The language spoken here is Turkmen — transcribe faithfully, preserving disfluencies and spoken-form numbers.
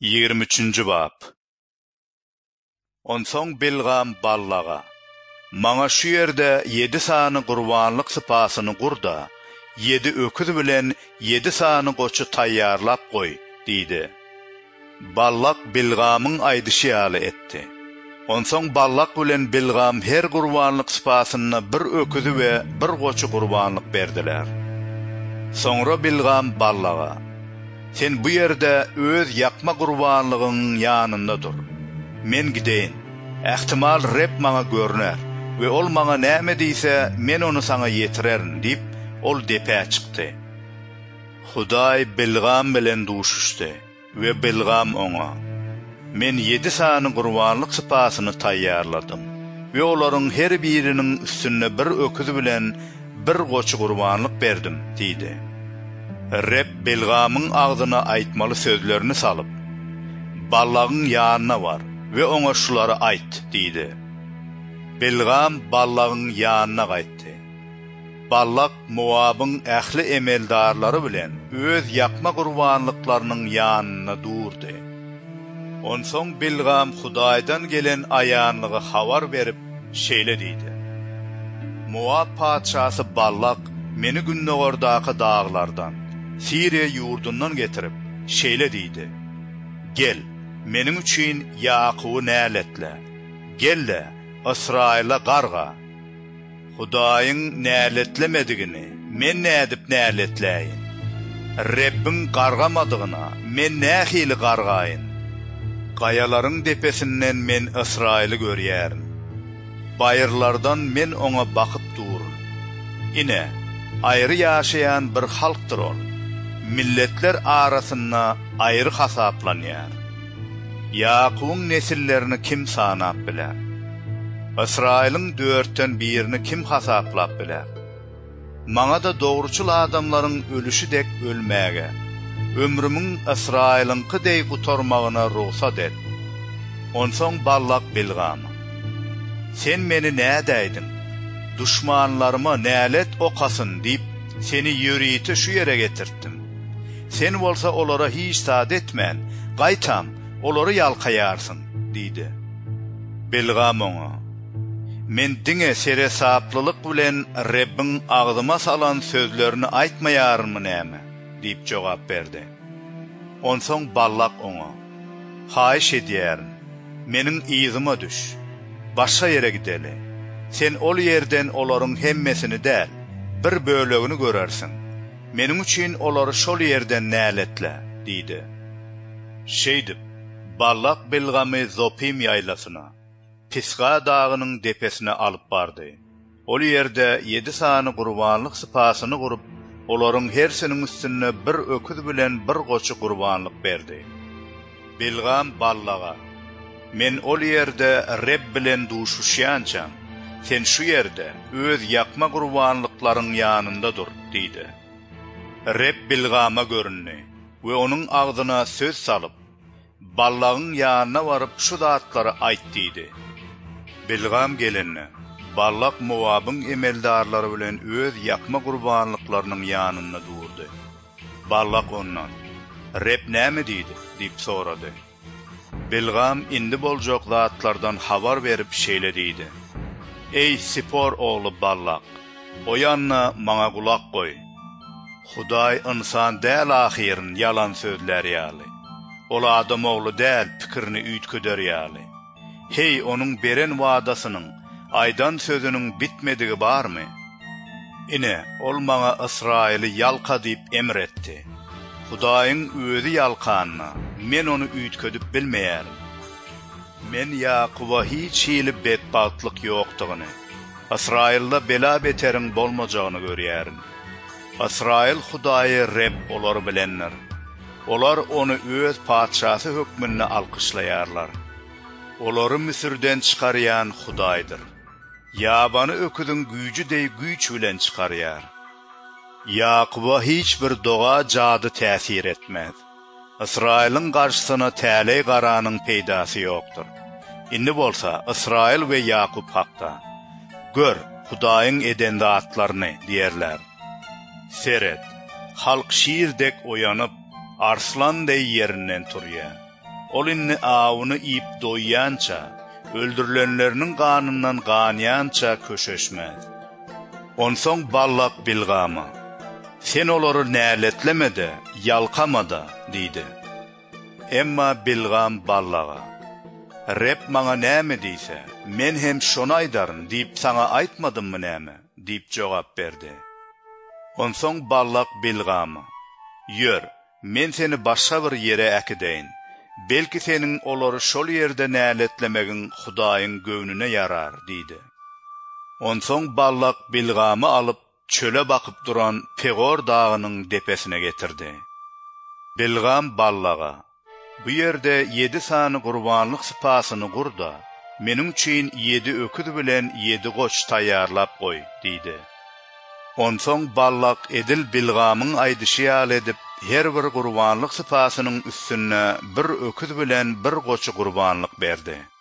yigirme üçünji bab. Onsoň Bilgam ballaga: "Maňa şu ýerde yedi sany gurbanlyk sypasyny gurda, yedi öküz bilen yedi sany goçu taýýarlap goý" diýdi. Ballak Bilgamyň aýdyşy ýaly etdi. Onsoň ballak bilen Bilgam her gurbanlyk sypasyna bir öküzi we bir goçu gurbanlyk berdiler. Soňra Bilgam ballaga: "Sen bu ýerde öz ýakma gurbanlygyň ýanynda dur. Men gideýin. Ähtimal Reb maňa görner we ol maňa näme diýse, men onu saňa ýetirerin" diýip ol depe çykdy. Hudaý Bilgam bilen duşuşdy we Bilgam oňa: "Men yedi sany gurbanlyk sypasyny taýýarladym we olaryň her biriniň üstüne bir öküz bilen bir goçu gurbanlyk berdim" diýdi. Reb Bilgamyň agzyna aýtmaly sözlerini salyp: "Ballagyň ýanyna bar we oňa şulary aýt" diýdi. Bilgam ballagyň ýanyna gaýtdy. Ballak Moabyň ähli emeldarlary bilen öz ýakma gurbanlyklarynyň ýanyna durdy. Onsoň Bilgam Hudaýdan gelen aýanlygy habar berip şeýle diýdi: "Moab paçasy Ballak meni günnogordaky dağlardan, Siriýa ýurdundan getirip şeýle diýdi: Gel, meniň üçin Ýakuby näletle. Gelle, Israýla garga. Hudaýyň näletlemedigini men nädip näletläýin? Rebbiň gargamadygyna men nähili gargaýyn? Gaýalaryň depesinden men Israýly görýärin. Baýyrlardan men oňa bakyp durun. Ine, aýry ýaşaýan bir halkdyr ol. Milletler arasynda aýry hasaplanýar. Ýakubyň nesillerini kim sanap biler? Israýlyň dörtten birini kim hasaplap biler? Maňa da dogruçul adamlaryň ölüşi dek ölmäge, ömrümiň Israýlyňky deý gutarmagyna ruhsat et." Onsoň Ballak Bilgamy: "Sen meni nädäýdin? Düşmanlaryma nälet okasyn diýip seni ýürüýte şu ýere getirdim. Sen bolsa olara hiç taat etmän, gaýtam, olary ýalkaýarsyn" diýdi. Bilgam oňa: "Men diňe sere saplylyk bilen Rebbiň agdyma salan sözlerini aýtmaýarmy näme?" diýip jogap berdi. Onsoň Ballak oňa: "Haýyş edýärin, meniň ýyzyma düş. Başga ýere gideli. Sen ol ýerden olaryň hemmesini däl, bir bölegini görersin. Meniň üçin olary şol ýerden näletle" diýdi. Şeýdip, Ballak Bilgamy Zopim ýaylasyna, Pisga dagynyň depesine alyp bardy. Ol ýerde yedi sany gurbanlyk sypasyny gurup, olaryň hersiniň üstüne bir öküz bilen bir goçu gurbanlyk berdi. Bilgam Ballaga: "Men ol ýerde Reb bilen duşuşýançam, sen şu ýerde öz ýakma gurbanlyklaryň ýanynda dur" diýdi. Reb Bilgama görünni we onuň agdyna söz salyp, Ballagyň ýanyna baryp şu datlary aýt diýdi. Bilgam gelenni, Ballak Moabyň emeldarlary bilen öz ýakma gurbanlyklarynyň ýanyna durdy. Ballak ondan: "Reb näme diýdi?" diýip sorady. Bilgam indi boljak zatlardan habar berip şeýle diýdi: "Ey Sipor ogly Ballak, o ýanna maňa gulak goý. Hudaý insan däl ahyryň ýalan sözler ýaly. Ol adam ogly däl pikirini üýtgeder ýaly. Hey, onuň beren wadasynyň, aýdan sözüniň bitmedigi barmy? Ine, ol maňa Israýly ýalka diýip emretdi. Hudaýyň özi ýalkanyna men onu üýtkedip bilmeýärim. Men Ýakuba hiç hili bedbagtlyk ýokdugyny, Israýylda bela beteriň bolmajagyny görýärin. Israýyl Hudaýy Reb olar bilenler. Olar onu öz paçasy hökmünde alkyşlaýarlar. Olary Misirden çykarýan Hudaýdyr. Ýabany öküdüň güýji deý güýç bilen çykarýar. Ýakuba hiç bir doga jady täsir etmez. Israýlyň garşysyna täle garanyň peýdasy ýokdur. Indi bolsa Israýl we Ýakub hakda. Gör, Hudaýyň eden zatlaryny diýerler. Seret, halk şiirdek oýanyp, arslan dey ýerinden turýar. Ol inni ağını iyip doyyança, öldürülenlerinin kanından qaniyança köşeşmez. Onsoň ballak Bilgam'a, sen olary näletlemede, yalkamada, diýdi. Emma Bilgam ballaga, Rep maňa näme diýse, men hem şonu aýdaryn diýip saňa aýtmadymmy näme, diýip jogap berdi. Onsoň ballak Bilgam'a, ýör, men seni başga bir ýere äkideýin. Belki senin olary şol ýerde näletlemegiň Hudaýyň göwnüne yarar, diýdi. Onsoň ballak Bilgam'y alyp çöle bakyp duran Pegor dagynyň depesine getirdi. Bilgam ballaga, bu ýerde yedi sany gurbanlyk sypasyny gurda, meniň üçin yedi öküz bilen yedi goç taýýarlap goý, diýdi. Onsoň ballak edil Bilgamyň aýdyşy ýaly edip, her bir gurbanlyk sypasynyň üstüne bir öküz bilen bir goçy gurbanlyk berdi.